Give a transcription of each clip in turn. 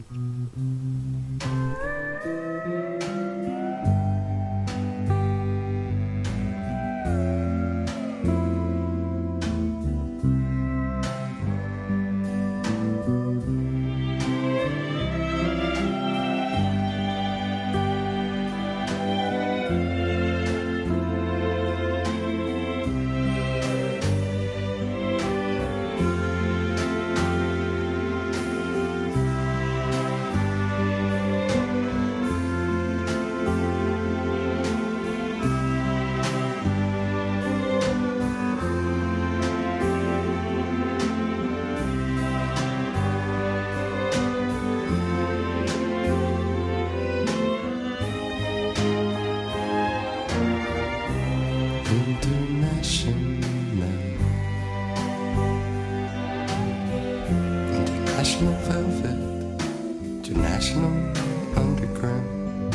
International velvet, international underground,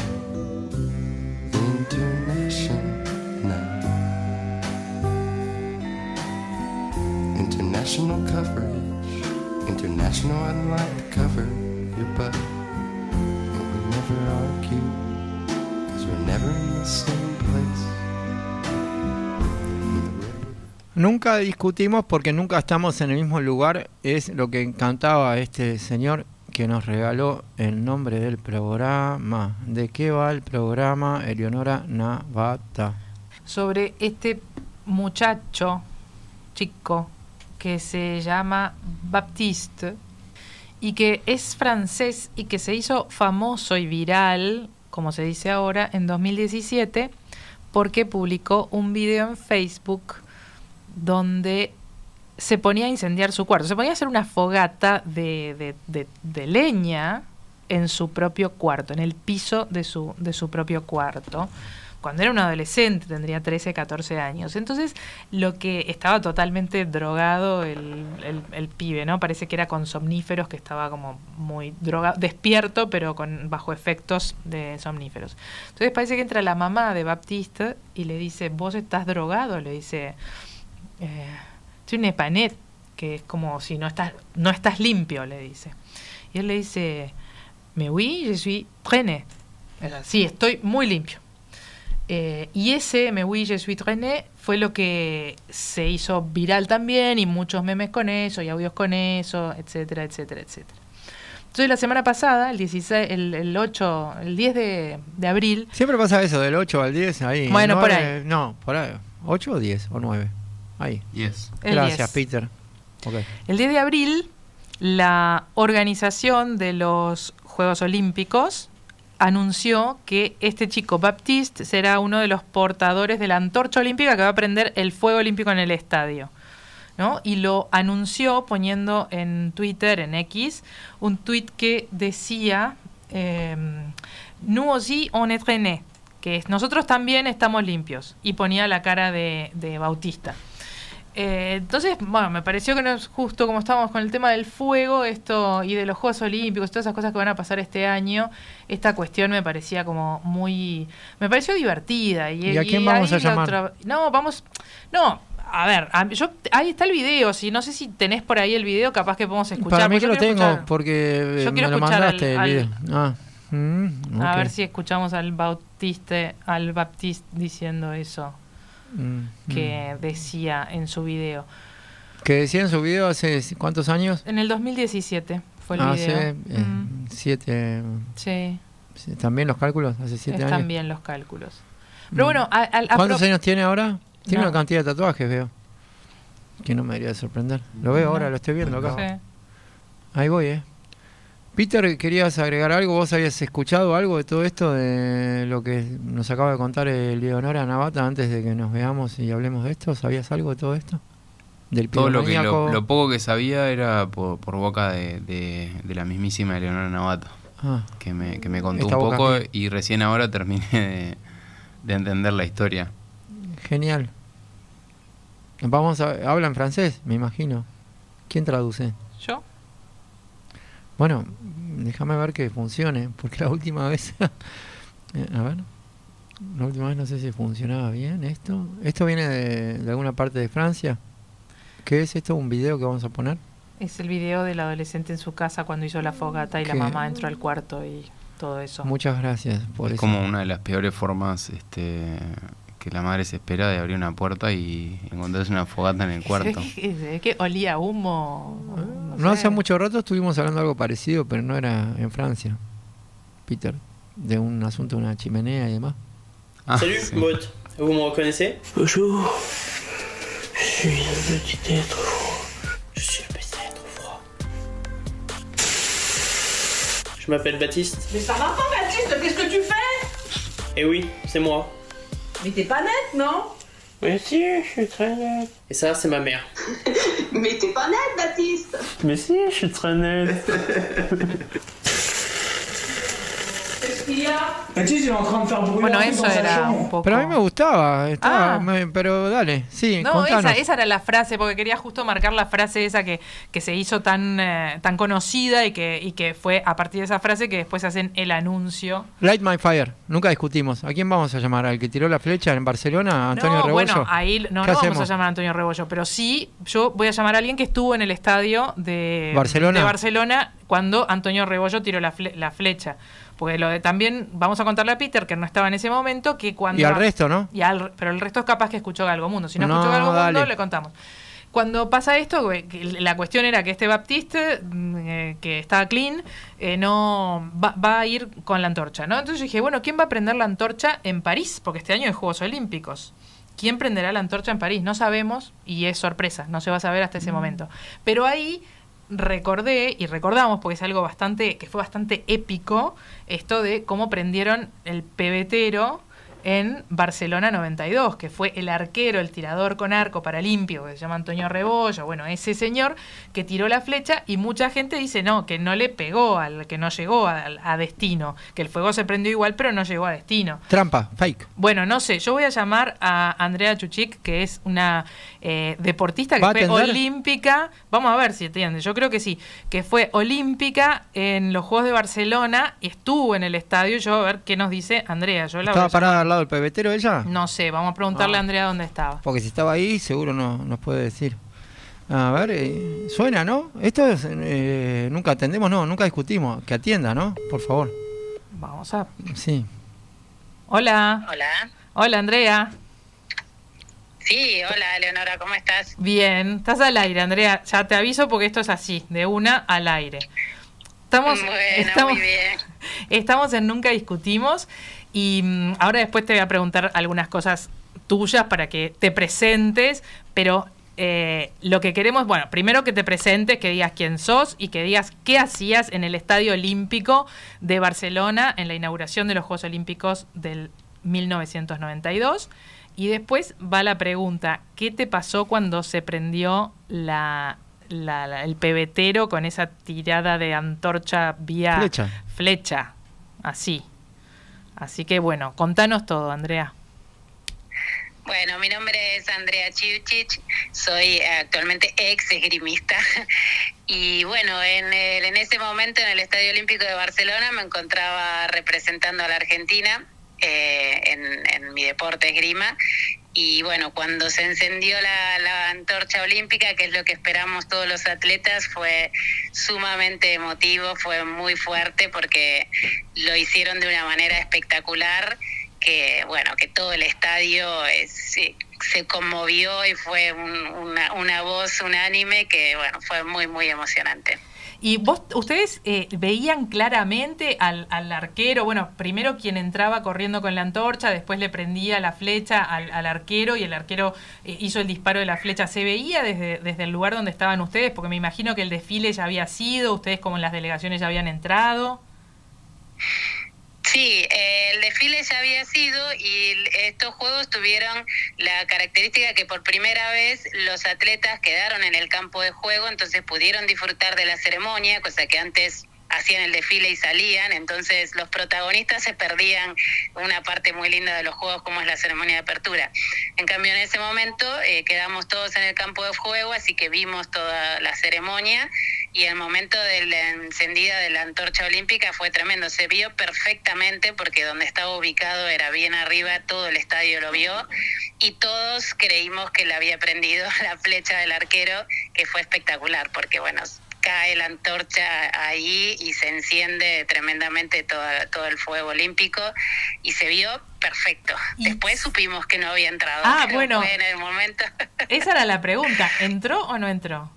international coverage, international. I'd like to cover your butt, and we never argue, 'cause we're never in the same place. Nunca discutimos porque nunca estamos en el mismo lugar. Es lo que encantaba este señor que nos regaló el nombre del programa. ¿De qué va el programa, Eleonora Navata? Sobre este muchacho, chico, que se llama Baptiste y que es francés y que se hizo famoso y viral, como se dice ahora, en 2017 porque publicó un video en Facebook donde se ponía a incendiar su cuarto. Se ponía a hacer una fogata de leña en su propio cuarto, en el piso de su propio cuarto, cuando era un adolescente, tendría 13, 14 años. Entonces, lo que estaba totalmente drogado el pibe, ¿no? Parece que era con somníferos, que estaba como muy drogado, despierto, pero bajo efectos de somníferos. Entonces parece que entra la mamá de Baptiste y le dice, ¿vos estás drogado? Le dice... tu n'es pas net, que es como si no estás limpio, le dice. Y él le dice, mais oui, je suis très net. Sí, estoy muy limpio. Y ese mais oui, je suis très net fue lo que se hizo viral también, y muchos memes con eso, y audios con eso, etcétera, etcétera, etcétera. Entonces la semana pasada, el 10 de abril... Siempre pasa eso, del 8 al 10, ahí. Bueno, 9, por ahí. No, por ahí. ¿8 o 10 o 9? Ahí. 10. Gracias, Peter. Okay. El 10 de abril, la organización de los Juegos Olímpicos anunció que este chico Baptiste será uno de los portadores de la antorcha olímpica que va a prender el fuego olímpico en el estadio, ¿no? Y lo anunció poniendo en Twitter, en X, un tuit que decía nous aussi on est traînés, que es nosotros también estamos limpios, y ponía la cara de Bautista. Entonces, bueno, me pareció que no es justo, como estábamos con el tema del fuego esto y de los Juegos Olímpicos, todas esas cosas que van a pasar este año, esta cuestión me parecía como muy... me pareció divertida. ¿Y a quién vamos a llamar? A ver, ahí está el video, no sé si tenés por ahí el video, capaz que podemos escuchar. Para mí que lo tengo, porque yo quiero me lo escuchar mandaste el video. Okay. A ver si escuchamos al Baptiste diciendo eso que decía en su video. ¿Que decía en su video hace cuántos años? En el 2017 fue el video. Hace 7... Sí. ¿También los cálculos? Hace 7 años. Están bien los cálculos. Pero bueno... ¿Cuántos años tiene ahora? Tiene una cantidad de tatuajes, veo. Que no me debería sorprender. Lo veo ahora, lo estoy viendo acá. Sí. Ahí voy, Peter, ¿querías agregar algo? ¿Vos habías escuchado algo de todo esto, de lo que nos acaba de contar Eleonora Navata antes de que nos veamos y hablemos de esto? ¿Sabías algo de todo esto? Del todo lo poco que sabía era por boca de la mismísima Eleonora Navata, que me contó un poco y recién ahora terminé de entender la historia. Genial. Habla en francés, me imagino. ¿Quién traduce? ¿Yo? Bueno, déjame ver que funcione, porque la última vez... a ver, la última vez no sé si funcionaba bien esto. ¿Esto viene de alguna parte de Francia? ¿Qué es esto? ¿Un video que vamos a poner? Es el video del adolescente en su casa cuando hizo la fogata y la mamá entró al cuarto y todo eso. Muchas gracias por eso. Es como una de las peores formas que la madre se espera de abrir una puerta y encontrarse una fogata en el cuarto. Es que olía humo. No hace mucho rato estuvimos hablando de algo parecido, pero no era en Francia, Peter, de un asunto de una chimenea y demás. Salut, sí. Bot. Vous me reconnaissez? Bonjour. Je suis un petit être froid. Je suis un petit être froid. Je m'appelle Baptiste. Mais ça va pas, Baptiste, qu'est-ce que tu fais? Eh oui, c'est moi. Mais t'es pas net, non? Mais si, je suis très net. Et ça, c'est ma mère. Mais t'es pas net, Baptiste. Mais si, je suis très net. Bueno, eso era un poco... Pero a mí me gustaba, pero dale, sí, no, contanos. Esa era la frase, porque quería justo marcar la frase esa que se hizo tan conocida y que fue a partir de esa frase que después hacen el anuncio. Light My Fire, nunca discutimos. ¿A quién vamos a llamar? ¿Al que tiró la flecha en Barcelona? ¿A Antonio Rebollo? Bueno, ahí no vamos a llamar a Antonio Rebollo, pero sí, yo voy a llamar a alguien que estuvo en el estadio de Barcelona cuando Antonio Rebollo tiró la flecha. Porque también vamos a contarle a Peter, que no estaba en ese momento, que cuando... Y al resto, ¿no? Pero el resto es capaz que escuchó Galgo Mundo. Si no escuchó Galgo Mundo, le contamos. Cuando pasa esto, la cuestión era que este Baptiste, que está clean, no va a ir con la antorcha, ¿no? Entonces yo dije, bueno, ¿quién va a prender la antorcha en París? Porque este año hay Juegos Olímpicos. ¿Quién prenderá la antorcha en París? No sabemos, y es sorpresa, no se va a saber hasta ese momento. Pero ahí... recordamos, porque es algo que fue bastante épico, esto de cómo prendieron el pebetero en Barcelona 92, que fue el arquero, el tirador con arco paralímpico, que se llama Antonio Rebollo, bueno, ese señor que tiró la flecha y mucha gente dice que no le pegó, que no llegó a destino, que el fuego se prendió igual pero no llegó a destino. Trampa, fake. Bueno, no sé, yo voy a llamar a Andrea Chuchik, que es una deportista que fue olímpica, vamos a ver si entiende, yo creo que sí, que fue olímpica en los Juegos de Barcelona y estuvo en el estadio. Yo a ver qué nos dice Andrea. ¿Estaba parada al lado del pebetero ella? No sé, vamos a preguntarle a Andrea dónde estaba. Porque si estaba ahí seguro nos puede decir. A ver, suena, ¿no? Esto es, nunca atendemos, nunca discutimos. Que atienda, ¿no? Por favor. Vamos a... Sí. Hola. Hola, Andrea. Sí, hola, Leonora, ¿cómo estás? Bien, estás al aire, Andrea. Ya te aviso porque esto es así, de una al aire. Muy bien. Estamos en Nunca Discutimos y ahora después te voy a preguntar algunas cosas tuyas para que te presentes, pero lo que queremos, bueno, primero que te presentes, que digas quién sos y que digas qué hacías en el Estadio Olímpico de Barcelona en la inauguración de los Juegos Olímpicos del 1992. Y después va la pregunta, ¿qué te pasó cuando se prendió el pebetero con esa tirada de antorcha vía flecha? Así que bueno, contanos todo, Andrea. Bueno, mi nombre es Andrea Chuchik, soy actualmente ex esgrimista y bueno, en ese momento en el Estadio Olímpico de Barcelona me encontraba representando a la Argentina en mi deporte esgrima. Y bueno, cuando se encendió la antorcha olímpica, que es lo que esperamos todos los atletas, fue sumamente emotivo, fue muy fuerte porque lo hicieron de una manera espectacular, que bueno, que todo el estadio se conmovió y fue una voz unánime que bueno, fue muy, muy emocionante. ¿Y ustedes veían claramente al arquero, bueno, primero quien entraba corriendo con la antorcha, después le prendía la flecha al arquero y el arquero hizo el disparo de la flecha? ¿Se veía desde el lugar donde estaban ustedes? Porque me imagino que el desfile ya había sido, ustedes como en las delegaciones ya habían entrado. Sí, el desfile ya había sido y estos juegos tuvieron la característica que por primera vez los atletas quedaron en el campo de juego, entonces pudieron disfrutar de la ceremonia, cosa que antes hacían el desfile y salían, entonces los protagonistas se perdían una parte muy linda de los juegos como es la ceremonia de apertura. En cambio en ese momento quedamos todos en el campo de juego, así que vimos toda la ceremonia y el momento de la encendida de la antorcha olímpica fue tremendo. Se vio perfectamente porque donde estaba ubicado era bien arriba, todo el estadio lo vio y todos creímos que le había prendido la flecha del arquero, que fue espectacular porque, bueno, cae la antorcha ahí y se enciende tremendamente todo el fuego olímpico y se vio perfecto. Después supimos que no había entrado. Bueno, fue en el momento. Esa era la pregunta, ¿entró o no entró?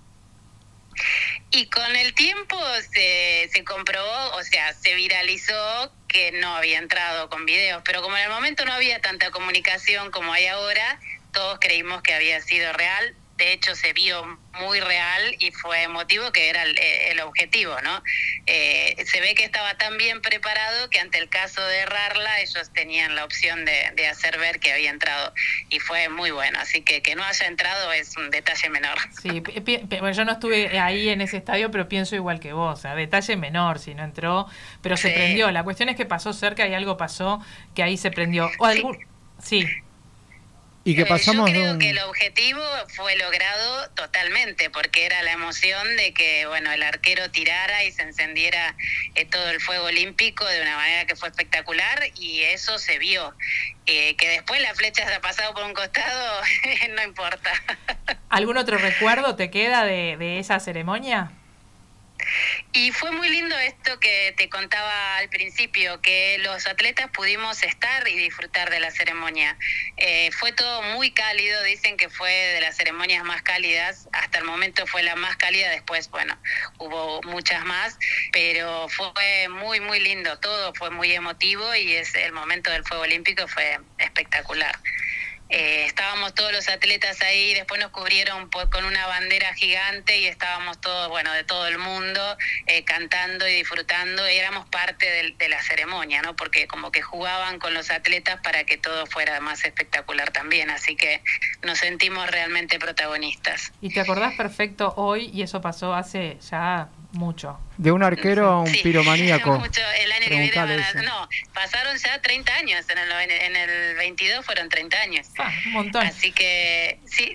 Y con el tiempo se comprobó, o sea, se viralizó que no había entrado con videos, pero como en el momento no había tanta comunicación como hay ahora, todos creímos que había sido real. De hecho, se vio muy real y fue emotivo, que era el objetivo, ¿no? Se ve que estaba tan bien preparado que ante el caso de errarla, ellos tenían la opción de hacer ver que había entrado. Y fue muy bueno, así que no haya entrado es un detalle menor. Sí, bueno, yo no estuve ahí en ese estadio, pero pienso igual que vos, o sea, detalle menor si no entró, pero se prendió. La cuestión es que pasó cerca y algo pasó que ahí se prendió. O algún... Sí. Y que pasamos yo creo que el objetivo fue logrado totalmente, porque era la emoción de que, bueno, el arquero tirara y se encendiera todo el fuego olímpico de una manera que fue espectacular, y eso se vio. Que después la flecha se ha pasado por un costado, no importa. ¿Algún otro recuerdo te queda de esa ceremonia? Y fue muy lindo esto que te contaba al principio, que los atletas pudimos estar y disfrutar de la ceremonia. Fue todo muy cálido, dicen que fue de las ceremonias más cálidas, hasta el momento fue la más cálida, después, bueno, hubo muchas más, pero fue muy, muy lindo, todo fue muy emotivo y el momento del fuego olímpico fue espectacular. Estábamos todos los atletas ahí, después nos cubrieron con una bandera gigante y estábamos todos, bueno, de todo el mundo, cantando y disfrutando, y éramos parte de la ceremonia, ¿no? Porque como que jugaban con los atletas para que todo fuera más espectacular también, así que nos sentimos realmente protagonistas. Y te acordás perfecto hoy, y eso pasó hace ya mucho. De un arquero a un piromaníaco. Mucho. El año que viene no, pasaron ya 30 años, en el 22 fueron 30 años. Un montón. Así que sí.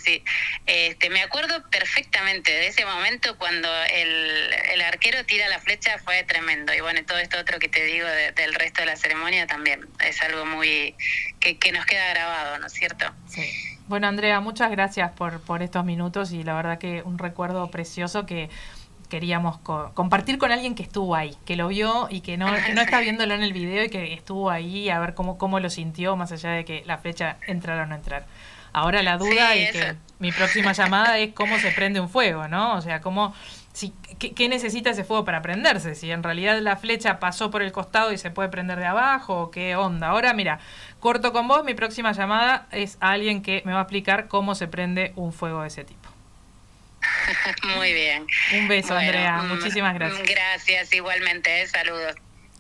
Me acuerdo perfectamente de ese momento cuando el arquero tira la flecha, fue tremendo. Y bueno, todo esto otro que te digo del resto de la ceremonia también es algo muy que nos queda grabado, ¿no es cierto? Sí. Bueno, Andrea, muchas gracias por estos minutos, y la verdad que un recuerdo precioso que queríamos compartir con alguien que estuvo ahí, que lo vio y que no está viéndolo en el video, y que estuvo ahí a ver cómo lo sintió, más allá de que la flecha entrara o no entrar. Ahora la duda, y que mi próxima llamada es cómo se prende un fuego, ¿no? O sea, ¿qué necesita ese fuego para prenderse? Si en realidad la flecha pasó por el costado y se puede prender de abajo, o qué onda. Ahora, mira, corto con vos, mi próxima llamada es a alguien que me va a explicar cómo se prende un fuego de ese tipo. Muy bien. Un beso, bueno, Andrea. Muchísimas gracias. Gracias, igualmente. Saludos.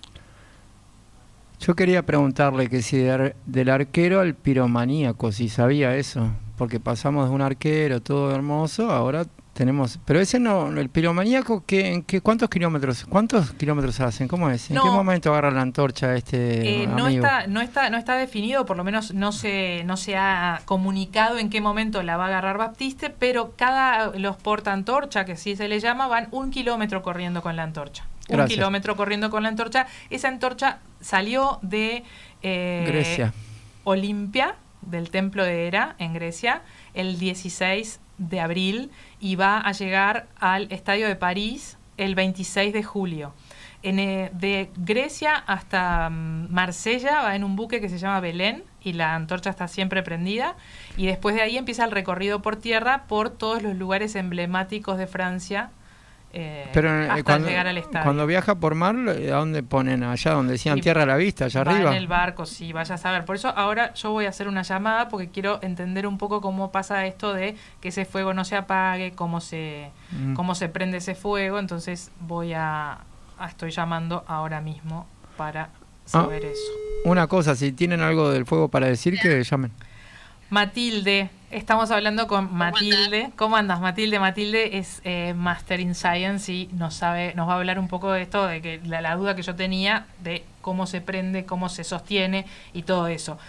Yo quería preguntarle que si del arquero al piromaníaco, si sabía eso, porque pasamos de un arquero todo hermoso, ahora tenemos... Pero ese no, el piromaníaco, ¿cuántos kilómetros hacen? ¿Cómo es? ¿En qué momento agarra la antorcha amigo? No está definido, por lo menos no se ha comunicado en qué momento la va a agarrar Baptiste, pero los portaantorcha, que así se le llama, van 1 kilómetro corriendo con la antorcha. Gracias. 1 kilómetro corriendo con la antorcha. Esa antorcha salió de Grecia. Olimpia, del templo de Hera, en Grecia, el 16 de abril, y va a llegar al estadio de París el 26 de julio. De Grecia hasta Marsella va en un buque que se llama Belén, y la antorcha está siempre prendida, y después de ahí empieza el recorrido por tierra por todos los lugares emblemáticos de Francia, pero hasta llegar al estadio. Cuando viaja por mar, ¿a dónde ponen? Allá donde decían tierra a la vista, allá arriba. En el barco, sí, vaya a saber. Por eso ahora yo voy a hacer una llamada, porque quiero entender un poco cómo pasa esto de que ese fuego no se apague, cómo se prende ese fuego. Entonces estoy llamando ahora mismo para saber eso. Una cosa, si tienen algo del fuego para decir, que llamen. Matilde, estamos hablando con Matilde. ¿Cómo andas, Matilde? Matilde es Master in Science y nos va a hablar un poco de esto, de que la duda que yo tenía de cómo se prende, cómo se sostiene y todo eso.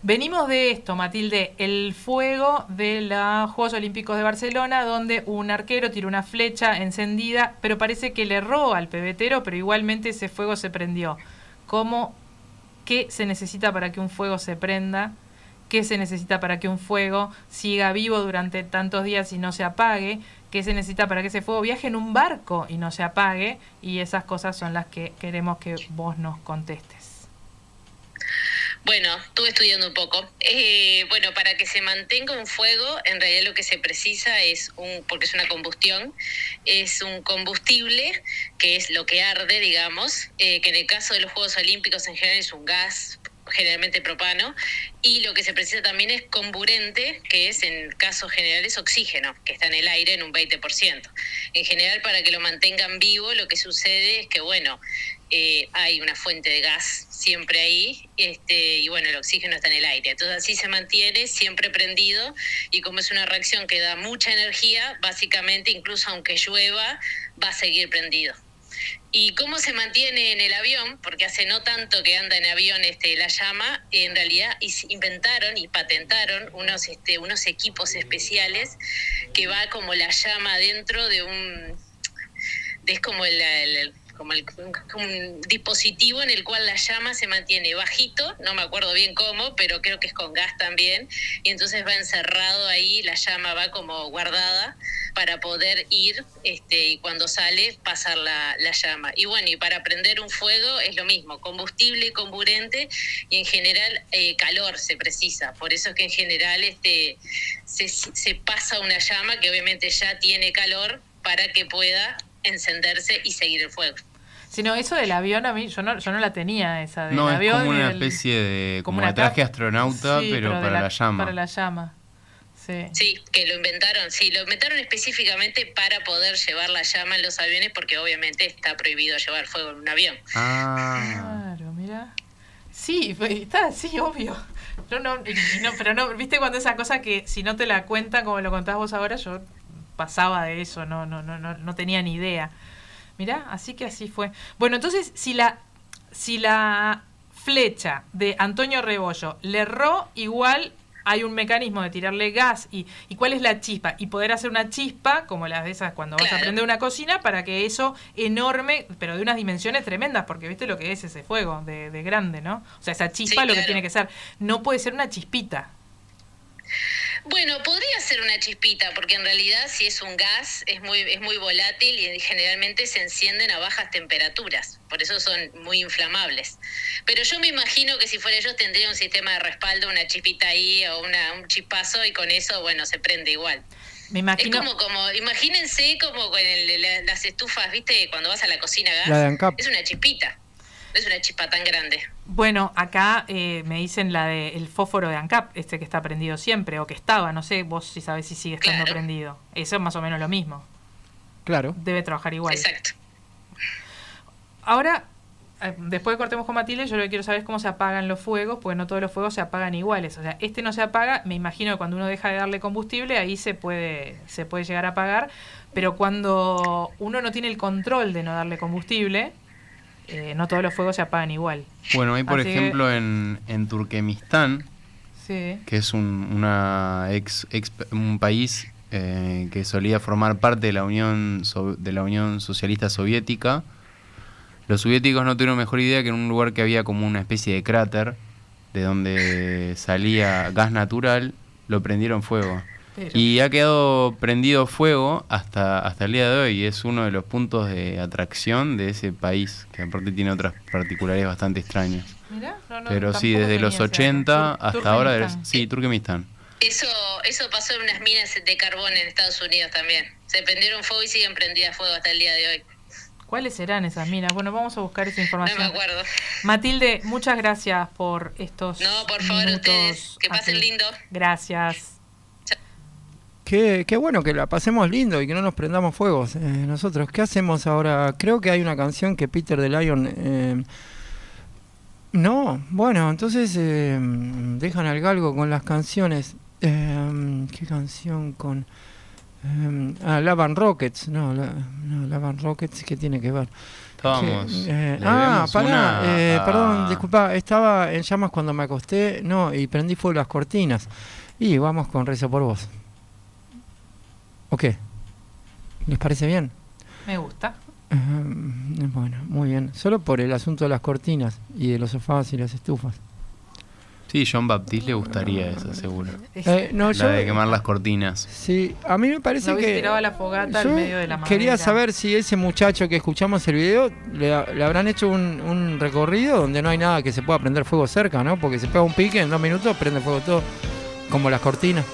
Venimos de esto, Matilde, el fuego de los Juegos Olímpicos de Barcelona, donde un arquero tiró una flecha encendida, pero parece que le erró al pebetero, pero igualmente ese fuego se prendió. ¿Qué se necesita para que un fuego se prenda? ¿Qué se necesita para que un fuego siga vivo durante tantos días y no se apague? ¿Qué se necesita para que ese fuego viaje en un barco y no se apague? Y esas cosas son las que queremos que vos nos contestes. Bueno, estuve estudiando un poco. Bueno, para que se mantenga un fuego, en realidad lo que se precisa porque es una combustión, es un combustible, que es lo que arde, digamos, que en el caso de los Juegos Olímpicos en general es un gas, generalmente propano, y lo que se precisa también es comburente, que es en casos generales oxígeno, que está en el aire en un 20%. En general, para que lo mantengan vivo, lo que sucede es que, bueno, hay una fuente de gas siempre ahí, y bueno, el oxígeno está en el aire. Entonces así se mantiene siempre prendido, y como es una reacción que da mucha energía, básicamente incluso aunque llueva, va a seguir prendido. ¿Y cómo se mantiene en el avión? Porque hace no tanto que anda en avión la llama, en realidad inventaron y patentaron unos equipos especiales que va como la llama dentro de es como un dispositivo en el cual la llama se mantiene bajito, no me acuerdo bien cómo, pero creo que es con gas también, y entonces va encerrado ahí, la llama va como guardada para poder ir, y cuando sale pasar la llama. Y bueno, y para prender un fuego es lo mismo, combustible, comburente, y en general calor se precisa, por eso es que en general se pasa una llama que obviamente ya tiene calor para que pueda encenderse y seguir el fuego. Sino eso del avión, a mí yo no la tenía, esa del avión. No, es como una especie de traje astronauta, sí, pero para la llama. Para la llama, sí. Sí, que lo inventaron específicamente para poder llevar la llama en los aviones, porque obviamente está prohibido llevar fuego en un avión. Claro, mira. Sí, está así, obvio. Pero no, viste cuando esa cosa que si no te la cuentan como lo contás vos ahora, yo pasaba de eso, no tenía ni idea. Mirá, así que así fue. Bueno, entonces, si la flecha de Antonio Rebollo le erró, igual hay un mecanismo de tirarle gas y cuál es la chispa. Y poder hacer una chispa, como las de esas cuando vas a prender una cocina, para que eso enorme, pero de unas dimensiones tremendas, porque viste lo que es ese fuego de grande, ¿no? O sea, esa chispa sí, lo que tiene que ser. No puede ser una chispita. Bueno, podría ser una chispita, porque en realidad si es un gas es muy volátil y generalmente se encienden a bajas temperaturas, por eso son muy inflamables. Pero yo me imagino que si fuera yo tendría un sistema de respaldo, una chispita ahí o un chispazo, y con eso, bueno, se prende igual. Me imagino. Es como imagínense como con las estufas, ¿viste? Cuando vas a la cocina a gas, la de ANCAP. Es una chispita. No es una chispa tan grande. Bueno, acá me dicen la del fósforo de ANCAP, que está prendido siempre, o que estaba, no sé, vos si sabés si sigue estando prendido. Eso es más o menos lo mismo. Claro. Debe trabajar igual. Exacto. Ahora, después de cortemos con Matilde, yo lo que quiero saber es cómo se apagan los fuegos, porque no todos los fuegos se apagan iguales. O sea, no se apaga, me imagino que cuando uno deja de darle combustible, ahí se puede llegar a apagar, pero cuando uno no tiene el control de no darle combustible, no todos los fuegos se apagan igual. Bueno, hay por ejemplo en Turkmenistán, sí, que es un país que solía formar parte de la Unión Socialista Soviética. Los soviéticos no tuvieron mejor idea que en un lugar que había como una especie de cráter de donde salía gas natural, lo prendieron fuego. Y ha quedado prendido fuego hasta el día de hoy, y es uno de los puntos de atracción de ese país, que aparte tiene otras particularidades bastante extrañas. Mirá, pero sí, desde los 80 hasta ahora, sí, Turkmenistán. Eso pasó en unas minas de carbón en Estados Unidos también. Se prendieron fuego y siguen prendidas fuego hasta el día de hoy. ¿Cuáles serán esas minas? Bueno, vamos a buscar esa información. No me acuerdo. Matilde, muchas gracias por estos No, por favor, ustedes. Que pasen lindo. Gracias. Qué bueno que la pasemos lindo y que no nos prendamos fuegos nosotros. ¿Qué hacemos ahora? Creo que hay una canción que Peter de Lion... no, bueno, entonces dejan al galgo con las canciones. ¿Qué canción con...? Lavan Rockets. No, Lavan Rockets, ¿qué tiene que ver? Estábamos. Perdón, disculpa, estaba en llamas cuando me acosté, y prendí fuego las cortinas. Y vamos con Rezo por Vos. ¿O qué? ¿Les parece bien? Me gusta. Bueno, muy bien. Solo por el asunto de las cortinas y de los sofás y las estufas. Sí, John Baptiste le gustaría eso, seguro. La de quemar las cortinas. Sí, a mí me parece que... tiraba la fogata al medio de la madera. Quería saber si ese muchacho que escuchamos el video le habrán hecho un recorrido donde no hay nada que se pueda prender fuego cerca, ¿no? Porque se pega un pique, en 2 minutos prende fuego todo, como las cortinas.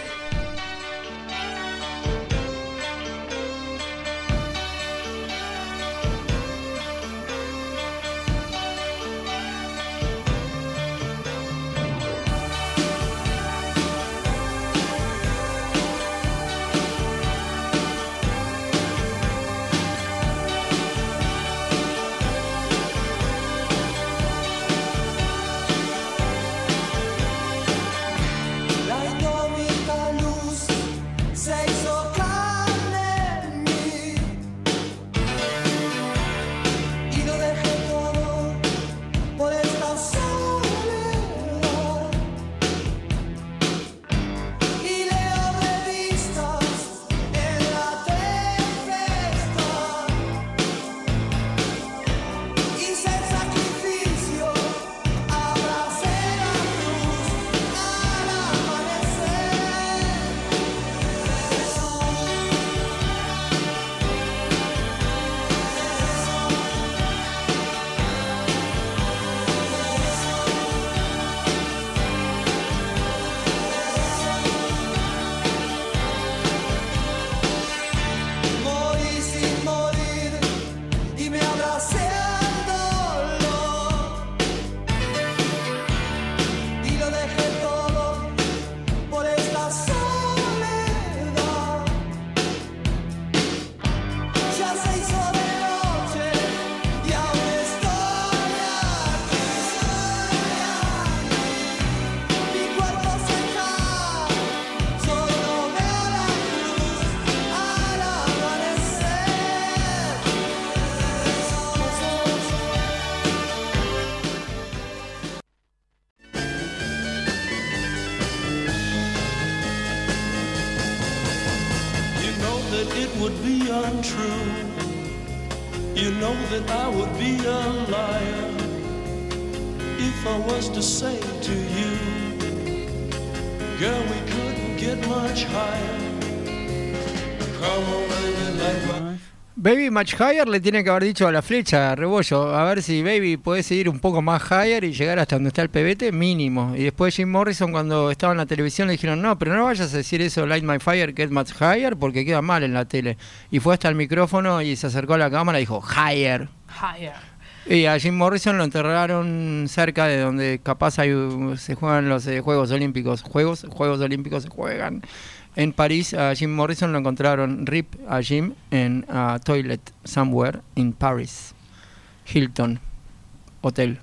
Baby Much Higher le tiene que haber dicho a la flecha, Rebollo, a ver si Baby puede seguir un poco más higher y llegar hasta donde está el pebete, mínimo. Y después Jim Morrison, cuando estaba en la televisión, le dijeron, no, pero no vayas a decir eso, Light My Fire, Get Much Higher, porque queda mal en la tele. Y fue hasta el micrófono y se acercó a la cámara y dijo, Higher. Higher. Y a Jim Morrison lo enterraron cerca de donde capaz se juegan los Juegos Olímpicos. Juegos Olímpicos se juegan. En París a Jim Morrison lo encontraron RIP a Jim en a toilet somewhere in Paris. Hilton Hotel.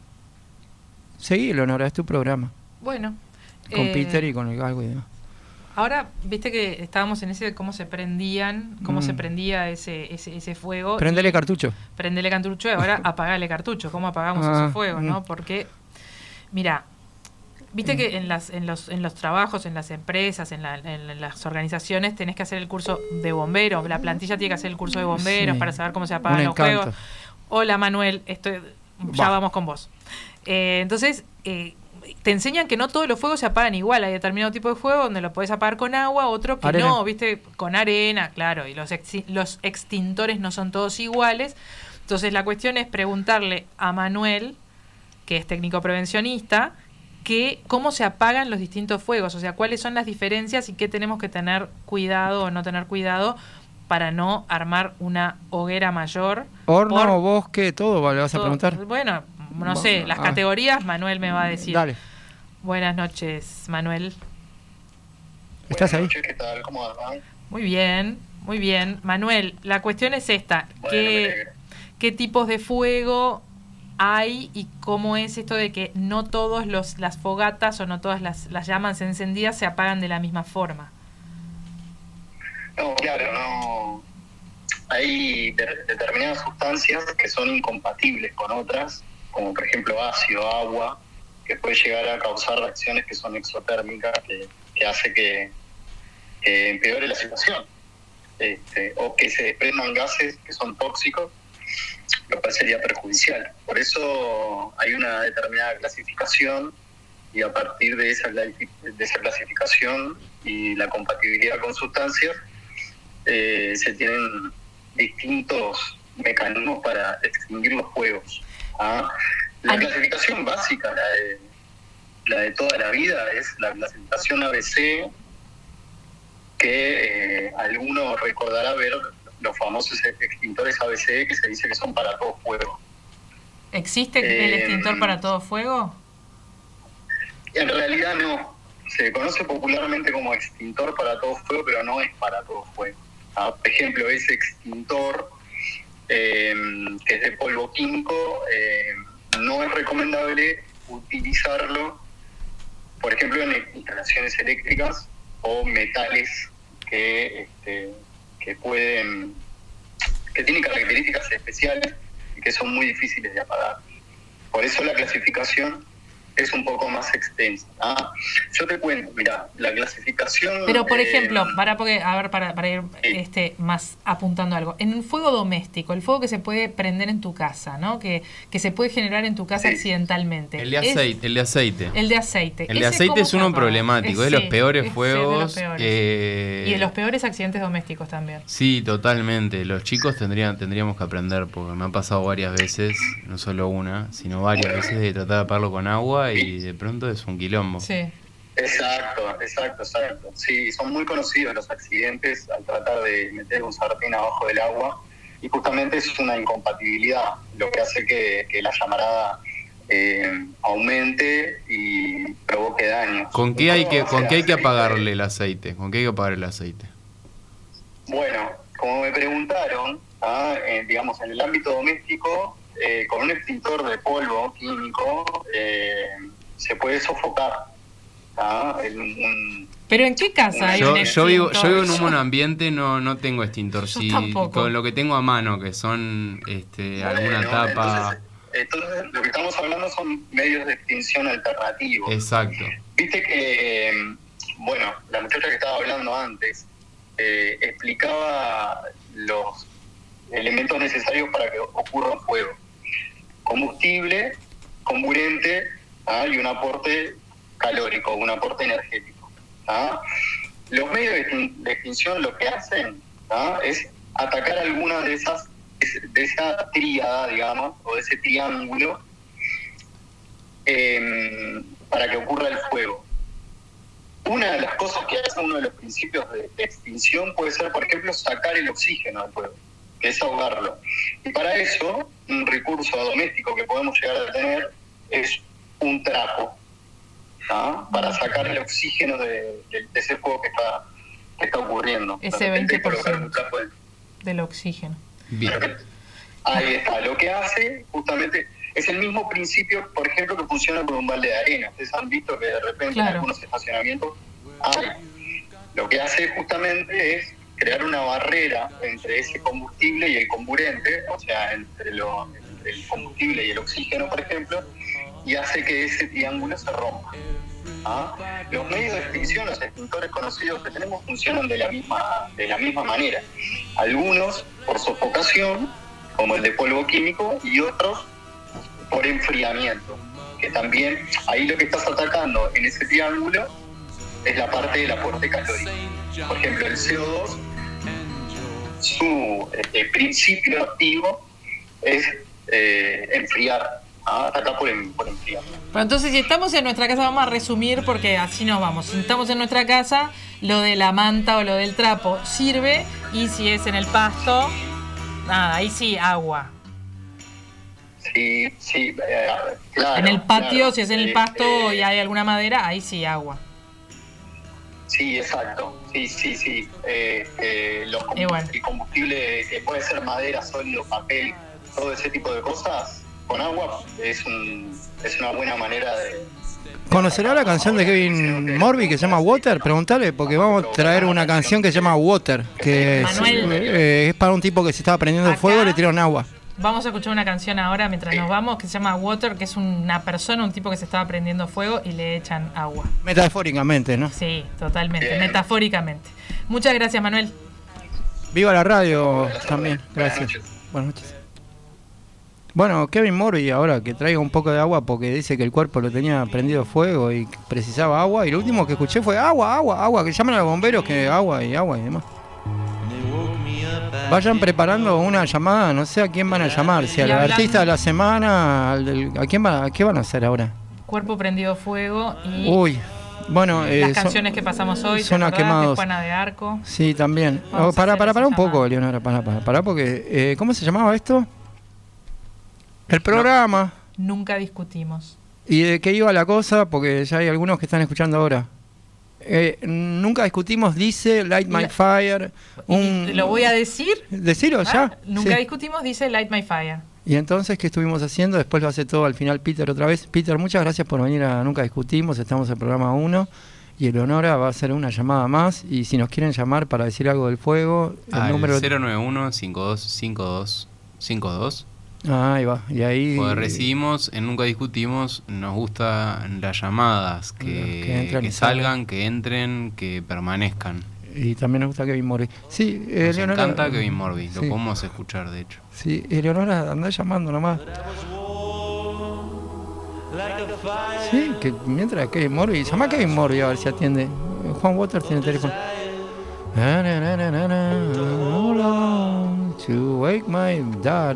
Seguí, Leonora, es tu programa. Bueno. Con Peter y con el galgo y demás. Ahora, viste que estábamos en ese de cómo se prendían, cómo se prendía ese fuego. Prendele cartucho. Prendele cartucho y ahora apagale cartucho. ¿Cómo apagamos ese fuego, no? Porque, mira, viste que en los trabajos, en las empresas, en las organizaciones tenés que hacer el curso de bomberos. La plantilla tiene que hacer el curso de bomberos para saber cómo se apagan los fuegos. Hola, Manuel, ya vamos con vos. Entonces, te enseñan que no todos los fuegos se apagan igual. Hay determinado tipo de fuego donde lo podés apagar con agua, otro que arena. No, viste, con arena, claro. Y los extintores no son todos iguales. Entonces, la cuestión es preguntarle a Manuel, que es técnico prevencionista, cómo se apagan los distintos fuegos, o sea, cuáles son las diferencias y qué tenemos que tener cuidado o no tener cuidado para no armar una hoguera mayor. Horno, bosque, todo, ¿le vas a preguntar? Bueno, no sé, las categorías Manuel me va a decir. Dale. Buenas noches, Manuel. ¿Estás ahí? Buenas noches, ¿qué tal? ¿Cómo andan? Muy bien, muy bien. Manuel, la cuestión es esta. Bueno, ¿Qué tipos de fuego hay y cómo es esto de que no todas las fogatas o no todas las llamas encendidas se apagan de la misma forma? No, claro, no. Hay determinadas sustancias que son incompatibles con otras, como por ejemplo ácido, agua, que puede llegar a causar reacciones que son exotérmicas, que hace que empeore la situación, o que se desprendan gases que son tóxicos, lo cual sería perjudicial. Por eso hay una determinada clasificación, y a partir de esa clasificación y la compatibilidad con sustancias, se tienen distintos mecanismos para extinguir los fuegos. La clasificación básica, la de toda la vida, es la clasificación ABC, que alguno recordará ver los famosos extintores ABC, que se dice que son para todo fuego. ¿Existe el extintor para todo fuego? En realidad no. Se conoce popularmente como extintor para todo fuego, pero no es para todo fuego. Por ejemplo, ese extintor, que es de polvo químico, no es recomendable utilizarlo, por ejemplo, en instalaciones eléctricas o metales que tienen características especiales y que son muy difíciles de apagar. Por eso la clasificación es un poco más extensa. Yo te cuento, mira, la clasificación... Pero, por ejemplo, para ir más apuntando algo, en el fuego doméstico, el fuego que se puede prender en tu casa, ¿no? Que se puede generar en tu casa accidentalmente. El de aceite. El de aceite. El de aceite es uno problemático, es de los peores fuegos. Y de los peores accidentes domésticos también. Sí, totalmente. Los chicos tendríamos que aprender, porque me ha pasado varias veces, no solo una, sino varias veces, de tratar de apagarlo con agua y de pronto es un quilombo. Sí. Exacto. Sí, son muy conocidos los accidentes al tratar de meter un sartén abajo del agua, y justamente es una incompatibilidad, lo que hace que la llamarada aumente y provoque daños. ¿Con qué hay que apagarle el aceite? ¿Con qué hay que apagar el aceite? Bueno, como me preguntaron, digamos, en el ámbito doméstico, con un extintor de polvo químico se puede sofocar. ¿Pero en qué casa hay un yo vivo en un monoambiente, no tengo extintor. Con lo que tengo a mano, que son alguna tapa... Entonces, lo que estamos hablando son medios de extinción alternativos. Exacto. Viste que, la muchacha que estaba hablando antes explicaba los elementos necesarios para que ocurra un fuego: combustible, comburente, y un aporte calórico, un aporte energético. Los medios de extinción lo que hacen es atacar alguna de esa tríada, digamos, o de ese triángulo, para que ocurra el fuego. Una de las cosas que hace uno de los principios de extinción puede ser, por ejemplo, sacar el oxígeno del fuego, que es ahogarlo. Y para eso, un recurso doméstico que podemos llegar a tener es un trapo, para sacar el oxígeno de ese fuego que está ocurriendo. Ese 20% del oxígeno. Bien. Ahí está. Lo que hace justamente es el mismo principio, por ejemplo, que funciona con un balde de arena. Ustedes han visto que de repente en algunos estacionamientos lo que hace justamente es crear una barrera entre ese combustible y el comburente, o sea, entre el combustible y el oxígeno, por ejemplo, y hace que ese triángulo se rompa. Los medios de extinción, los extintores conocidos que tenemos, funcionan de la misma manera. Algunos por sofocación, como el de polvo químico, y otros por enfriamiento, que también ahí lo que estás atacando en ese triángulo es la parte del aporte calórico. Por ejemplo, el CO2, su principio activo es enfriar. Atacar por enfriar. Pero entonces, si estamos en nuestra casa, vamos a resumir porque así nos vamos. Si estamos en nuestra casa, lo de la manta o lo del trapo sirve, y si es en el pasto, nada, ahí sí, agua. Sí, claro. En el patio, claro, si es en el pasto y hay alguna madera, ahí sí, agua. Sí, exacto. Sí. El combustible, que puede ser madera, sólido, papel, todo ese tipo de cosas, con agua es una buena manera ¿Conocerá la canción de Kevin Morby que se llama Water? Preguntale, porque vamos a traer una canción que se llama Water, que es para un tipo que se estaba prendiendo fuego y le tiraron agua. Vamos a escuchar una canción ahora mientras nos vamos que se llama Water, que es una persona, un tipo que se estaba prendiendo fuego y le echan agua. Metafóricamente, ¿no? Sí, totalmente, metafóricamente. Muchas gracias, Manuel. Viva la radio también, gracias. Buenas noches. Bueno, Kevin Morby ahora que traiga un poco de agua porque dice que el cuerpo lo tenía prendido fuego y precisaba agua. Y lo último que escuché fue agua, que llamen a los bomberos que agua y demás. Vayan preparando una llamada, no sé a quién van a llamar, si al artista de la semana, ¿a quién qué van a hacer ahora? Cuerpo prendido fuego y... Uy, bueno... las canciones que pasamos hoy, son quemados. De Juana de Arco. Sí, también. Para un poco, Leonora, para porque... ¿cómo se llamaba esto? El programa. Nunca discutimos. ¿Y de qué iba la cosa? Porque ya hay algunos que están escuchando ahora. Nunca discutimos, dice Light My Fire. ¿Lo voy a decir? ¿Decirlo ya? Nunca discutimos, dice Light My Fire. Y entonces, ¿qué estuvimos haciendo? Después lo hace todo al final Peter otra vez. Peter, muchas gracias por venir a Nunca Discutimos. Estamos en el programa 1. Y Eleonora va a hacer una llamada más. Y si nos quieren llamar para decir algo del fuego, el número... 091-5252-52. Ahí va, y ahí... Pues recibimos, en Nunca Discutimos, nos gustan las llamadas, que salgan, que entren, que permanezcan. Y también nos gusta Kevin Morby. Sí, nos encanta Kevin Morby, lo podemos escuchar de hecho. Sí, Eleonora, andá llamando nomás. Sí, que mientras Kevin Morby, llama a Kevin Morby a ver si atiende. Juan Waters tiene el teléfono. To wake my dad.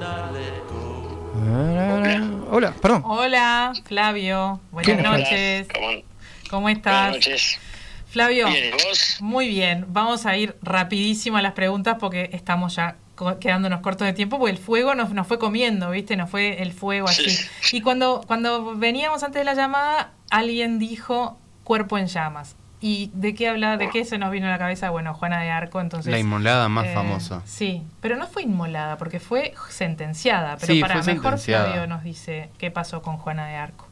Hola, perdón. Hola, Flavio. Buenas noches. ¿Cómo estás? Buenas noches. Flavio. Bien, ¿y vos? Muy bien. Vamos a ir rapidísimo a las preguntas porque estamos ya quedándonos cortos de tiempo porque el fuego nos fue comiendo, ¿viste? Nos fue el fuego así. Sí. Y cuando veníamos antes de la llamada, alguien dijo cuerpo en llamas. ¿Y de qué hablaba? ¿De qué se nos vino a la cabeza? Bueno, Juana de Arco, entonces... La inmolada más famosa. Sí, pero no fue inmolada, porque fue sentenciada. Pero sí, para fue mejor sentenciada. Flavio nos dice qué pasó con Juana de Arco.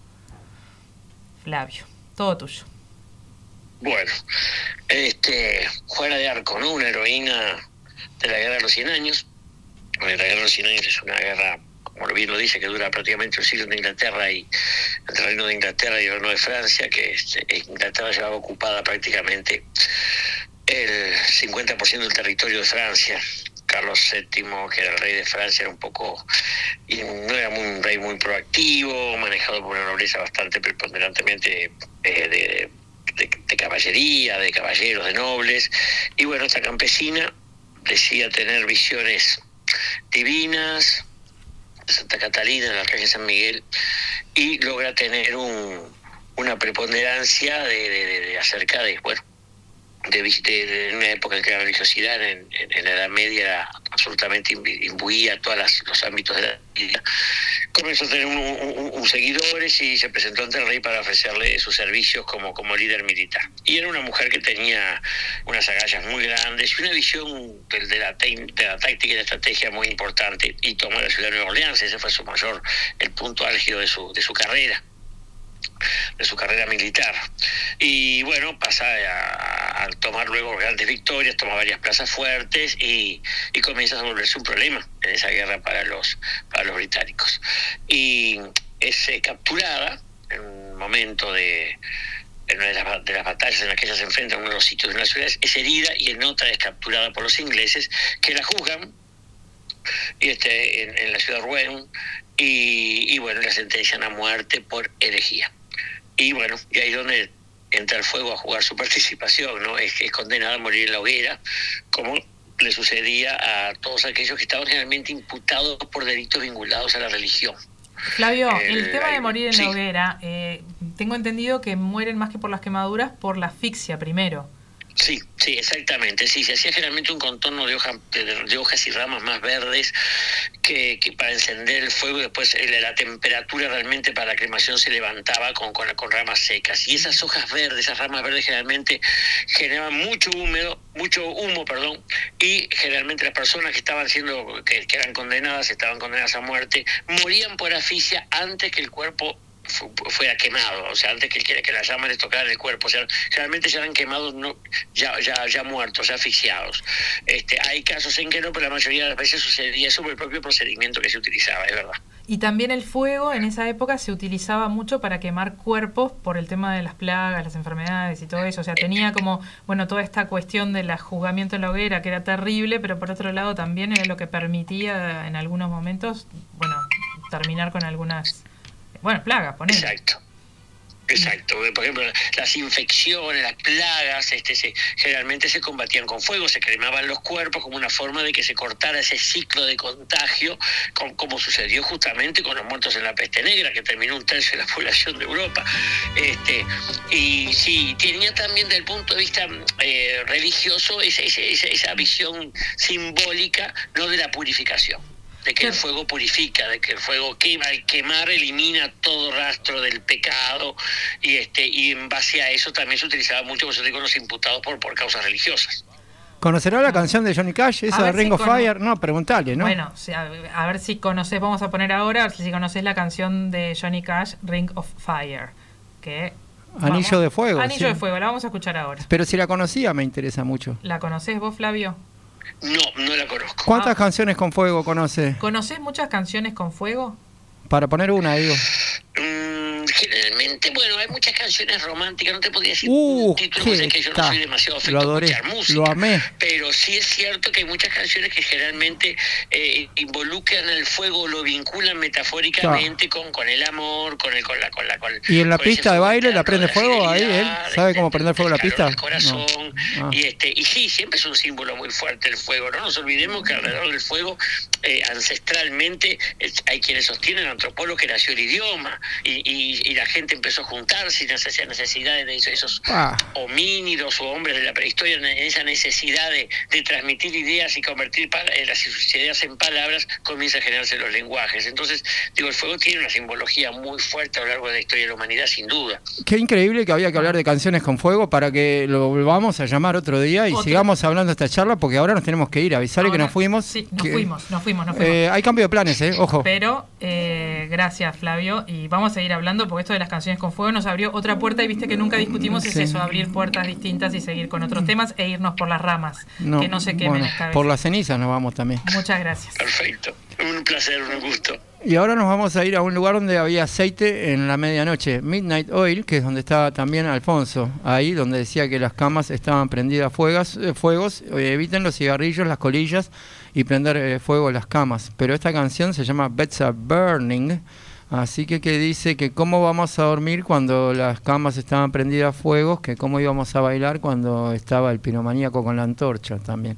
Flavio, todo tuyo. Bueno, Juana de Arco, ¿no? Una heroína de la Guerra de los 100 Años. La Guerra de los 100 Años es una guerra, como bien lo dice, que dura prácticamente un siglo de Inglaterra y entre el Reino de Inglaterra y el Reino de Francia, que Inglaterra llevaba ocupada prácticamente el 50% del territorio de Francia. Carlos VII, que era el rey de Francia, era no era un rey muy proactivo, manejado por una nobleza bastante preponderantemente de caballería, de caballeros, de nobles. Y bueno, esta campesina decía tener visiones divinas, Santa Catalina, la Arcángel San Miguel, y logra tener una preponderancia de acerca de una época en que la religiosidad en la Edad Media era absolutamente imbuía todos los ámbitos de la vida. Comenzó a tener un seguidores y se presentó ante el rey para ofrecerle sus servicios como líder militar. Y era una mujer que tenía unas agallas muy grandes y una visión de la táctica y la estrategia muy importante, y tomó la ciudad de Nueva Orleans. Ese fue el punto álgido de su carrera. De su carrera militar. Y bueno, pasa a tomar luego grandes victorias, toma varias plazas fuertes y comienza a volverse un problema en esa guerra para los británicos. Y es capturada en un momento en una de las batallas en las que ella se enfrenta en uno de los sitios de una ciudad, es herida y en otra es capturada por los ingleses, que la juzgan en la ciudad de Rouen y bueno, la sentencian a muerte por herejía. Y bueno, y ahí es donde entra el fuego a jugar su participación, ¿no? Es condenada a morir en la hoguera, como le sucedía a todos aquellos que estaban generalmente imputados por delitos vinculados a la religión. Flavio, el tema de morir en la hoguera, tengo entendido que mueren más que por las quemaduras, por la asfixia primero. Sí, exactamente. Sí, se hacía generalmente un contorno de hojas y ramas más verdes que para encender el fuego, y después la temperatura realmente para la cremación se levantaba con ramas secas. Y esas ramas verdes generalmente generaban mucho humo, y generalmente las personas que eran condenadas a muerte, morían por asfixia antes que el cuerpo fuera quemado, o sea, antes que las llamas les tocaran el cuerpo, o sea, generalmente ya eran quemados, ya muertos, ya asfixiados. Hay casos en que no, pero la mayoría de las veces sucedía eso por el propio procedimiento que se utilizaba, es verdad. Y también el fuego en esa época se utilizaba mucho para quemar cuerpos por el tema de las plagas, las enfermedades y todo eso. O sea, tenía como, bueno, toda esta cuestión del juzgamiento en la hoguera, que era terrible, pero por otro lado también era lo que permitía en algunos momentos, bueno, terminar con algunas, plagas, ponele. Exacto. Por ejemplo, las infecciones, las plagas, generalmente se combatían con fuego, se cremaban los cuerpos como una forma de que se cortara ese ciclo de contagio, como sucedió justamente con los muertos en la peste negra, que terminó 1/3 de la población de Europa. Y sí, tenía también desde el punto de vista religioso esa visión simbólica, no de la purificación. De que el fuego purifica, de que el fuego al quemar elimina todo rastro del pecado, y en base a eso también se utilizaba mucho con los imputados por causas religiosas. ¿Conocerá la canción de Johnny Cash, esa de Ring of Fire? No, preguntale, ¿no? Bueno, a ver si conoces, vamos a poner ahora, a ver si conoces la canción de Johnny Cash, Ring of Fire, que... Anillo de Fuego. Anillo de Fuego, la vamos a escuchar ahora. Pero si la conocía, me interesa mucho. ¿La conocés vos, Flavio? No la conozco. ¿Cuántas canciones con fuego conoce? ¿Conocés muchas canciones con fuego? Para poner una, digo. Generalmente, hay muchas canciones románticas, no te podría decir un título, porque es que yo no soy demasiado afecto a escuchar música. Lo amé. Pero sí es cierto que hay muchas canciones que generalmente involucran el fuego, lo vinculan metafóricamente con el amor, con la ¿Y en la pista de baile la prende fuego ahí él? ¿Sabe cómo prender fuego la pista? El corazón. No. Y sí, siempre es un símbolo muy fuerte el fuego. No nos olvidemos que alrededor del fuego, ancestralmente, hay quienes sostienen, antropólogos, que nació el idioma, y la gente empezó a juntarse sin esa necesidad de esos homínidos o hombres de la prehistoria, en esa necesidad de transmitir ideas y convertir las ideas en palabras, comienza a generarse los lenguajes. Entonces, el fuego tiene una simbología muy fuerte a lo largo de la historia de la humanidad, sin duda. Qué increíble que había que hablar de canciones con fuego para que lo volvamos a llamar otro día y sigamos hablando de esta charla, porque ahora nos tenemos que ir. Avisarle que nos fuimos. Sí, nos fuimos. Hay cambio de planes, ojo. Pero, gracias, Flavio, y vamos a seguir hablando, porque esto de las canciones con fuego nos abrió otra puerta, y viste que nunca discutimos es eso, abrir puertas distintas y seguir con otros temas e irnos por las ramas, que no se quemen esta vez. Por las cenizas nos vamos también. Muchas gracias. Perfecto, un placer, un gusto. Y ahora nos vamos a ir a un lugar donde había aceite en la medianoche, Midnight Oil, que es donde estaba también Alfonso, ahí donde decía que las camas estaban prendidas fuegos, eviten los cigarrillos, las colillas y prender fuego en las camas. Pero esta canción se llama Beds Are Burning, así que dice que cómo vamos a dormir cuando las camas estaban prendidas fuegos, que cómo íbamos a bailar cuando estaba el piromaníaco con la antorcha también.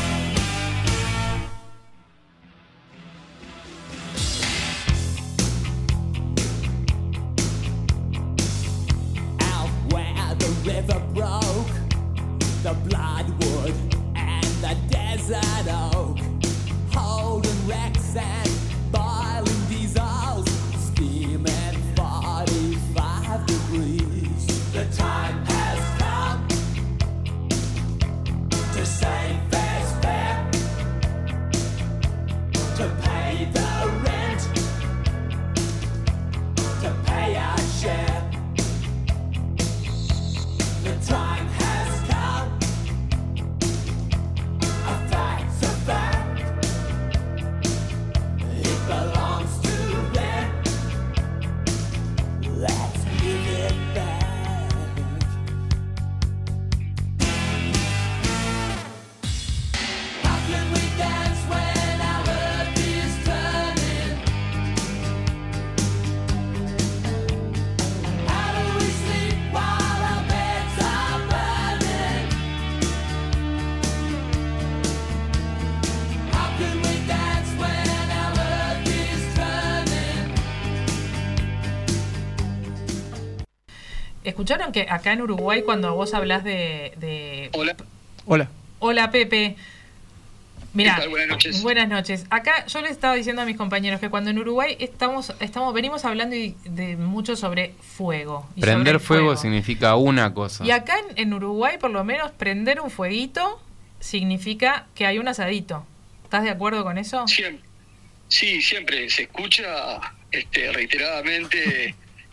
¿Escucharon que acá en Uruguay, cuando vos hablás de... Hola, Pepe. Mirá, buenas noches. Buenas noches. Acá yo les estaba diciendo a mis compañeros que cuando en Uruguay venimos hablando de mucho sobre fuego. Y prender sobre fuego significa una cosa. Y acá en Uruguay, por lo menos, prender un fueguito significa que hay un asadito. ¿Estás de acuerdo con eso? Sí, siempre se escucha reiteradamente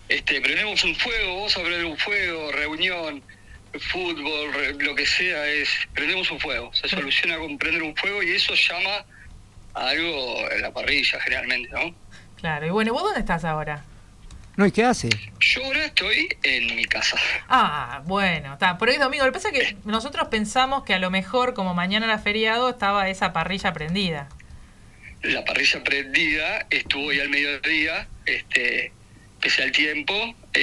prendemos un fuego, vos a prender un fuego, reunión, fútbol, lo que sea, prendemos un fuego. Se soluciona con prender un fuego y eso llama a algo en la parrilla generalmente, ¿no? Claro, y bueno, ¿vos dónde estás ahora? No, ¿y qué hace? Yo ahora estoy en mi casa. Ah, bueno, está. Por hoy domingo. Lo que pasa es que nosotros pensamos que a lo mejor, como mañana era feriado, estaba esa parrilla prendida. La parrilla prendida estuvo hoy al mediodía, pese al tiempo,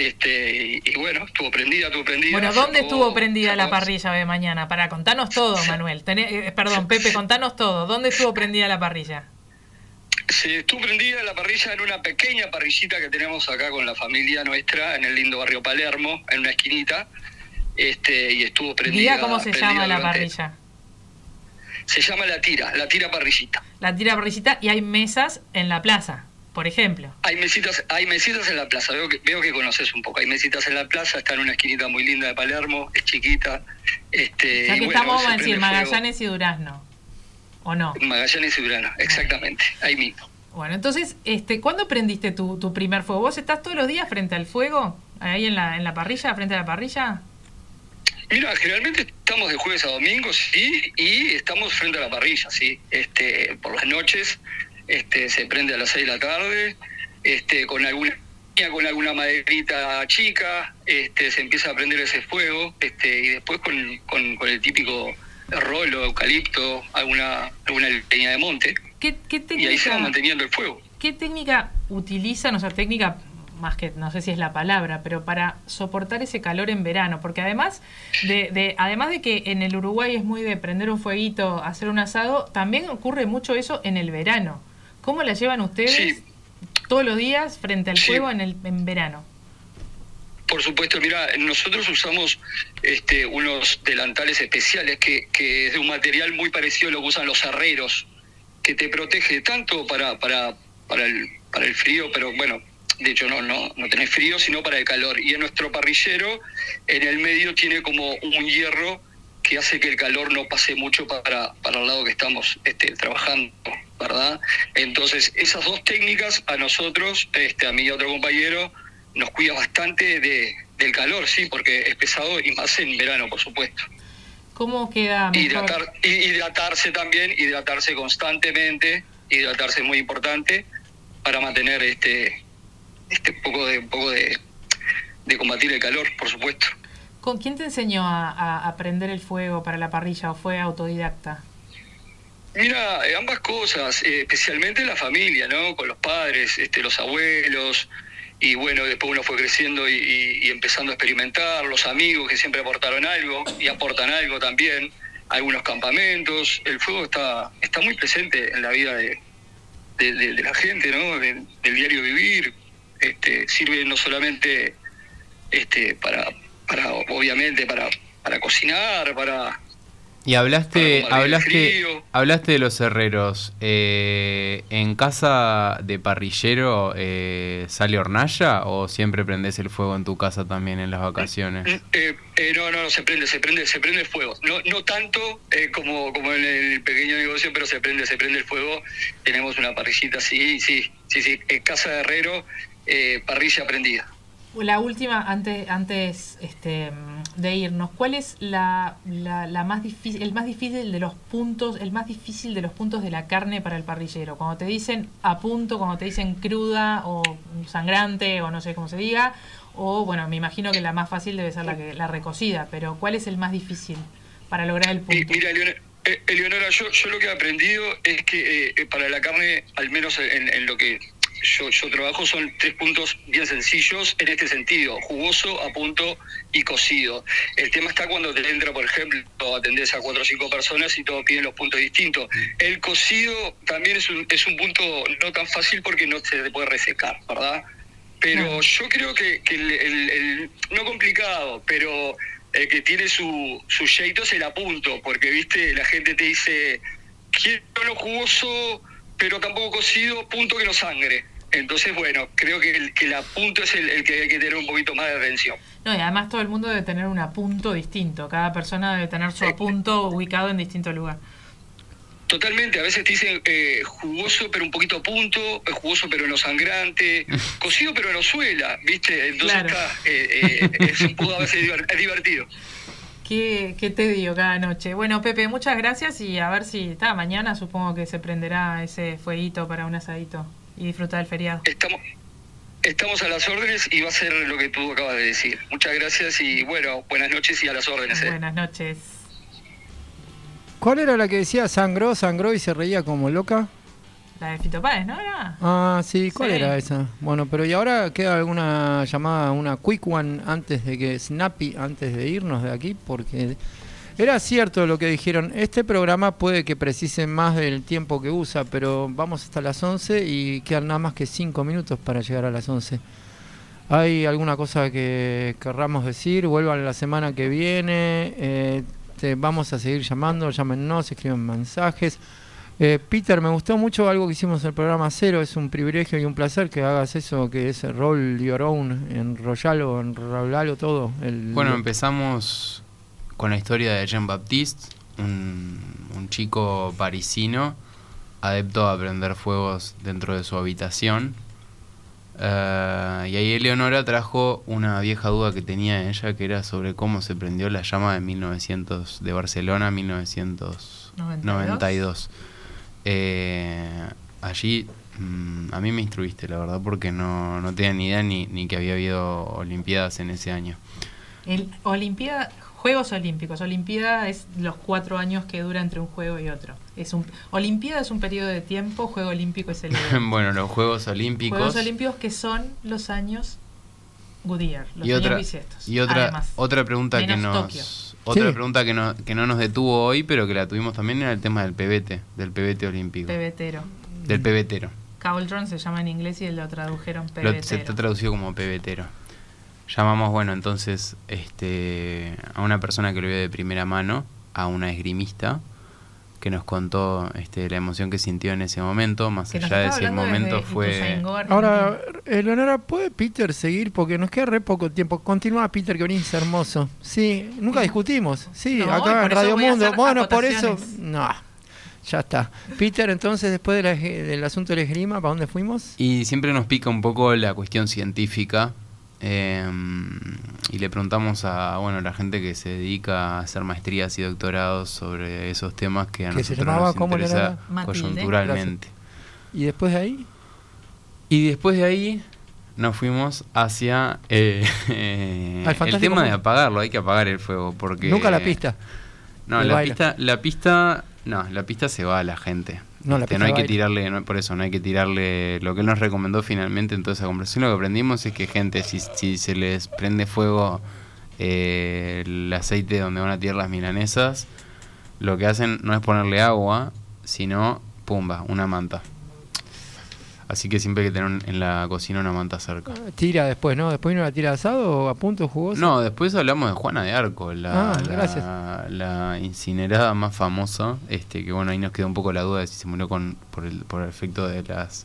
y bueno, estuvo prendida. Bueno, ¿dónde estuvo prendida la parrilla de mañana? Para contanos todo, Manuel. Perdón, Pepe, contanos todo. ¿Dónde estuvo prendida la parrilla? Se estuvo prendida la parrilla en una pequeña parrillita que tenemos acá con la familia nuestra, en el lindo barrio Palermo, en una esquinita, y estuvo prendida. Diga cómo se llama la parrilla. Se llama La Tira Parrillita. La Tira Parrillita, y hay mesas en la plaza, por ejemplo. Hay mesitas en la plaza, veo que conoces un poco. Hay mesitas en la plaza, está en una esquinita muy linda de Palermo, es chiquita. O sea que estamos, vamos a decir, Magallanes y Durazno. ¿O no? Magallanes y Durazno, exactamente, ahí mismo. Bueno, entonces, ¿cuándo prendiste tu primer fuego? ¿Vos estás todos los días frente al fuego? ¿Ahí en la parrilla, frente a la parrilla? Mira, generalmente estamos de jueves a domingo, sí, y estamos frente a la parrilla, sí. Por las noches se prende a las 6 de la tarde, con alguna maderita chica, se empieza a prender ese fuego, y después con el típico rolo, eucalipto, alguna leña de monte. ¿Qué técnica, y ahí se va manteniendo el fuego. ¿Qué técnica utilizan? O sea, técnica, más que no sé si es la palabra, pero para soportar ese calor en verano, porque además de que en el Uruguay es muy de prender un fueguito, hacer un asado, también ocurre mucho eso en el verano. ¿Cómo la llevan ustedes todos los días frente al fuego en verano? Por supuesto, mira, nosotros usamos unos delantales especiales que es de un material muy parecido a lo que usan los herreros, que te protege tanto para el frío, pero bueno, de hecho no tenés frío, sino para el calor. Y en nuestro parrillero, en el medio tiene como un hierro que hace que el calor no pase mucho para el lado que estamos trabajando, ¿verdad? Entonces, esas dos técnicas a nosotros, a mí y a otro compañero, nos cuida bastante del calor, sí, porque es pesado y más en verano, por supuesto. ¿Cómo queda mejor? Hidratarse también, hidratarse constantemente, hidratarse es muy importante para mantener poco de combatir el calor, por supuesto. ¿Con quién te enseñó a prender el fuego para la parrilla o fue autodidacta? Mira, ambas cosas, especialmente la familia, ¿no? Con los padres, los abuelos, y bueno, después uno fue creciendo y empezando a experimentar, los amigos que siempre aportaron algo y aportan algo también, algunos campamentos. El fuego está muy presente en la vida de la gente, ¿no? Del diario vivir. Sirve no solamente para obviamente para cocinar, y hablaste de los herreros. ¿En casa de parrillero sale hornalla o siempre prendés el fuego en tu casa también en las vacaciones? No, se prende el fuego. No tanto como en el pequeño negocio, pero se prende el fuego. Tenemos una parrillita, sí. Casa de herrero, parrilla prendida. La última, antes de irnos, ¿cuál es la más difícil, el más difícil de los puntos de la carne para el parrillero? Cuando te dicen a punto, cuando te dicen cruda o sangrante o no sé cómo se diga, o bueno, me imagino que la más fácil debe ser la recocida, pero ¿cuál es el más difícil para lograr el punto? Mira, Eleonora, yo lo que he aprendido es que para la carne, al menos en lo que yo trabajo, son 3 puntos bien sencillos en este sentido: jugoso, a punto y cocido. El tema está cuando te entra, por ejemplo, atendés a 4 o 5 personas y todos piden los puntos distintos. El cocido también es un punto no tan fácil porque no se puede resecar, ¿verdad? Pero yo creo que el no complicado, pero el que tiene su jeito es el a punto, porque viste, la gente te dice, quiero lo jugoso pero tampoco cocido, punto que no sangre. Entonces, bueno, creo que el apunto es el que hay que tener un poquito más de atención. No, y además todo el mundo debe tener un apunto distinto. Cada persona debe tener su apunto ubicado en distinto lugar. Totalmente, a veces te dicen jugoso pero un poquito a punto, jugoso pero no sangrante, cocido pero no suela, ¿viste? Entonces Claro. es un poco a veces es divertido. ¿Qué te digo cada noche? Bueno, Pepe, muchas gracias y a ver si mañana supongo que se prenderá ese fueguito para un asadito y disfrutar del feriado. Estamos a las órdenes y va a ser lo que tú acabas de decir. Muchas gracias y bueno, buenas noches y a las órdenes. Buenas noches. ¿Cuál era la que decía sangró y se reía como loca? La de Fito Páez, ¿no era? Ah, sí, ¿cuál Sí. era esa? Bueno, pero ¿y ahora queda alguna llamada, una quick one antes de que Snappy, antes de irnos de aquí? Porque era cierto lo que dijeron, este programa puede que precise más del tiempo que usa, pero vamos hasta las 11 y quedan nada más que 5 minutos para llegar a las 11. ¿Hay alguna cosa que querramos decir? Vuelvan la semana que viene, vamos a seguir llamando, llámenos, escriben mensajes. Peter, me gustó mucho algo que hicimos en el programa 0, es un privilegio y un placer que hagas eso, que es roll your own, enrollalo todo. Bueno, empezamos con la historia de Jean-Baptiste, un chico parisino, adepto a prender fuegos dentro de su habitación. Y ahí Eleonora trajo una vieja duda que tenía ella, que era sobre cómo se prendió la llama de Barcelona, 1992. Allí a mí me instruiste, la verdad, porque no tenía ni idea ni que había habido Olimpiadas en ese año. Juegos Olímpicos. Olimpiada es los 4 años que dura entre un juego y otro. Olimpiada es un periodo de tiempo, Juego Olímpico es el evento. Bueno, los Juegos Olímpicos. Juegos Olímpicos que son los años Goodyear, los años bisiestos. Y otra pregunta que no nos detuvo hoy, pero que la tuvimos también, era el tema del pebete olímpico. Pebetero. Del pebetero. Cauldron se llama en inglés y lo tradujeron pebetero. Se está traducido como pebetero. Llamamos, bueno, entonces a una persona que lo vio de primera mano, a una esgrimista, que nos contó la emoción que sintió en ese momento, más allá de si el momento fue... Ahora, Eleonora, ¿puede Peter seguir? Porque nos queda re poco tiempo. Continúa, Peter, que venís hermoso. Sí, nunca discutimos. Sí, No, acá en por eso Radio voy a Mundo. hacer Bueno, por eso... acotaciones. No, ya está. Peter, entonces, después del asunto del esgrima, ¿para dónde fuimos? Y siempre nos pica un poco la cuestión científica. Y le preguntamos a la gente que se dedica a hacer maestrías y doctorados sobre esos temas que a nosotros nos interesa coyunturalmente. ¿Y después de ahí? Y después de ahí nos fuimos hacia el tema de apagarlo. Hay que apagar el fuego porque nunca la pista. No, la pista se va a la gente. No hay que tirarle, por eso no hay que tirarle. Lo que él nos recomendó finalmente en toda esa conversación, lo que aprendimos es que gente, si se les prende fuego el aceite donde van a tirar las milanesas, lo que hacen no es ponerle agua, sino pumba, una manta. Así que siempre hay que tener en la cocina una manta cerca. Tira después, ¿no? ¿Después vino la tira de asado o a punto jugoso? No, después hablamos de Juana de Arco, la incinerada más famosa, que ahí nos queda un poco la duda de si se murió por el efecto del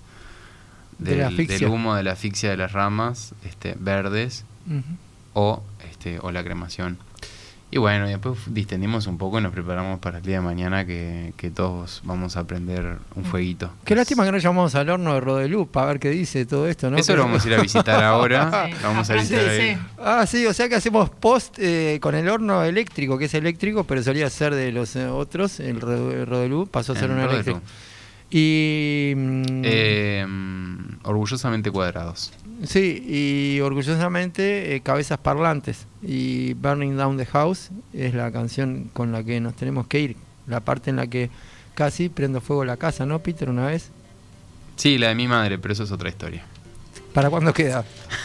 humo de la asfixia de las ramas verdes o la cremación. Y bueno, y después distendimos un poco y nos preparamos para el día de mañana que todos vamos a prender un fueguito. Qué lástima que no llamamos al horno de Rodelú para ver qué dice todo esto, ¿no? Eso lo vamos a ir a visitar ahora. Lo vamos a visitar ahí. Ah, sí, o sea que hacemos post con el horno eléctrico, que es eléctrico, pero solía ser de los otros, el Rodelú pasó a ser un eléctrico. Y orgullosamente cuadrados. Sí, y orgullosamente cabezas parlantes. Y Burning Down the House es la canción con la que nos tenemos que ir. La parte en la que casi prendo fuego la casa, ¿no, Peter, una vez? Sí, la de mi madre, pero eso es otra historia. ¿Para cuándo queda?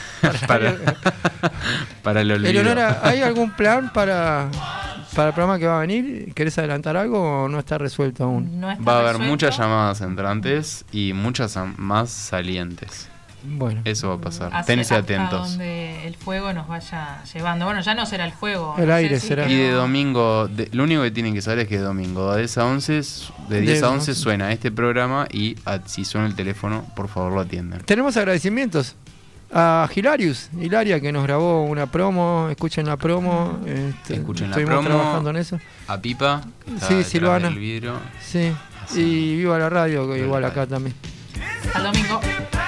Para el olvido. Eleonora, ¿hay algún plan para el programa que va a venir? ¿Querés adelantar algo o no está resuelto aún? Va a haber muchas llamadas entrantes y muchas más salientes. Bueno, eso va a pasar. Tense atentos. Donde el fuego nos vaya llevando. Bueno, ya no será el fuego. El aire será. Y de domingo, lo único que tienen que saber es que de domingo de 10 a 11 suena este programa y si suena el teléfono, por favor lo atiendan. Tenemos agradecimientos a Hilaria, que nos grabó una promo. Escuchen la promo. Escuchen la estuvimos promo. Trabajando en eso. A Pipa, que está sí, detrás Silvana. del vidrio. Sí. Y viva la radio, que igual acá también. Hasta el domingo.